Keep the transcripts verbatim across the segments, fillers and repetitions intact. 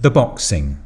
The boxing.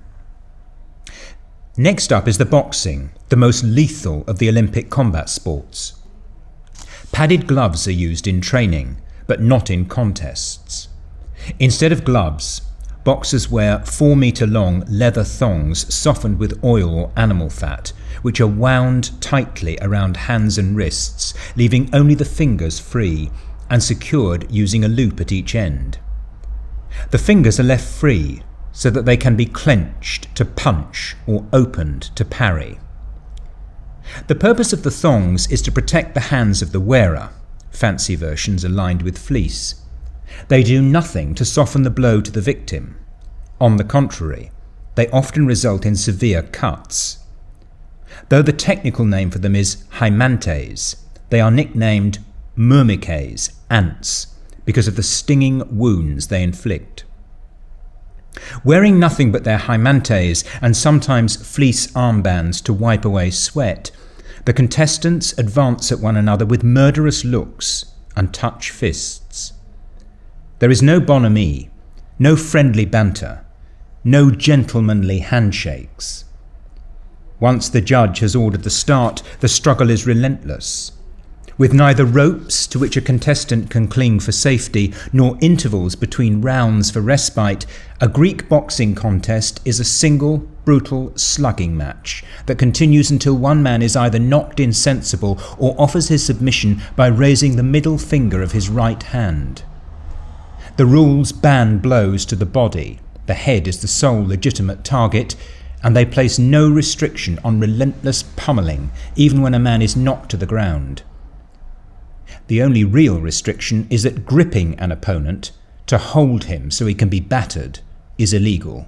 Next up is the boxing, the most lethal of the Olympic combat sports. Padded gloves are used in training, but not in contests. Instead of gloves, boxers wear four metre long leather thongs softened with oil or animal fat, which are wound tightly around hands and wrists, leaving only the fingers free and secured using a loop at each end. The fingers are left free so that they can be clenched to punch or opened to parry. The purpose of the thongs is to protect the hands of the wearer, fancy versions are lined with fleece. They do nothing to soften the blow to the victim. On the contrary, they often result in severe cuts. Though the technical name for them is hymantes, they are nicknamed myrmekes, ants, because of the stinging wounds they inflict. Wearing nothing but their hymantes and sometimes fleece armbands to wipe away sweat, the contestants advance at one another with murderous looks and touch fists. There is no bonhomie, no friendly banter, no gentlemanly handshakes. Once the judge has ordered the start, the struggle is relentless. With neither ropes to which a contestant can cling for safety, nor intervals between rounds for respite, a Greek boxing contest is a single, brutal slugging match that continues until one man is either knocked insensible or offers his submission by raising the middle finger of his right hand. The rules ban blows to the body. The head is the sole legitimate target, and they place no restriction on relentless pummeling, even when a man is knocked to the ground. The only real restriction is that gripping an opponent to hold him so he can be battered is illegal.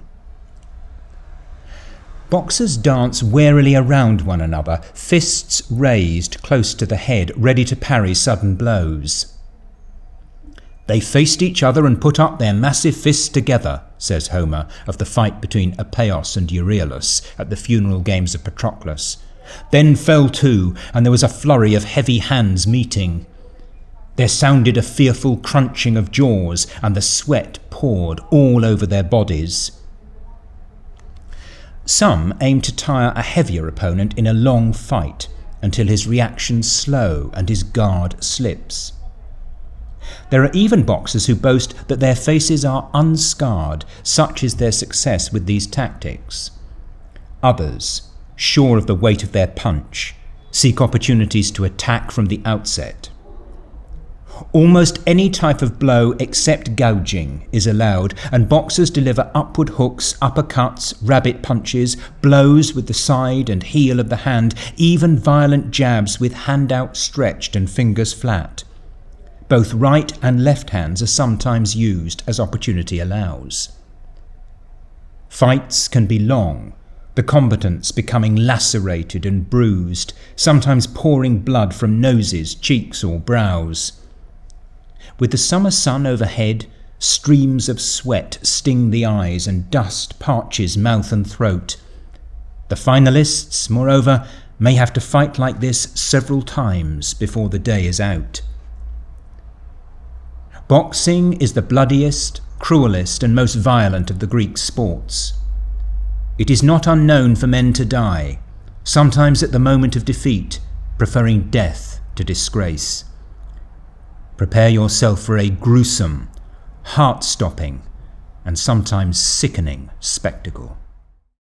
Boxers dance warily around one another, fists raised close to the head, ready to parry sudden blows. They faced each other and put up their massive fists together, says Homer of the fight between Epeios and Euryalus at the funeral games of Patroclus. Then fell to, and there was a flurry of heavy hands meeting. There sounded a fearful crunching of jaws, and the sweat poured all over their bodies. Some aim to tire a heavier opponent in a long fight until his reaction slow and his guard slips. There are even boxers who boast that their faces are unscarred, such is their success with these tactics. Others, sure of the weight of their punch, seek opportunities to attack from the outset. Almost any type of blow except gouging is allowed, and boxers deliver upward hooks, uppercuts, rabbit punches, blows with the side and heel of the hand, even violent jabs with hand outstretched and fingers flat. Both right and left hands are sometimes used as opportunity allows. Fights can be long, the combatants becoming lacerated and bruised, sometimes pouring blood from noses, cheeks or brows. With the summer sun overhead, streams of sweat sting the eyes and dust parches mouth and throat. The finalists, moreover, may have to fight like this several times before the day is out. Boxing is the bloodiest, cruelest and most violent of the Greek sports. It is not unknown for men to die, sometimes at the moment of defeat, preferring death to disgrace. Prepare yourself for a gruesome, heart-stopping, and sometimes sickening spectacle.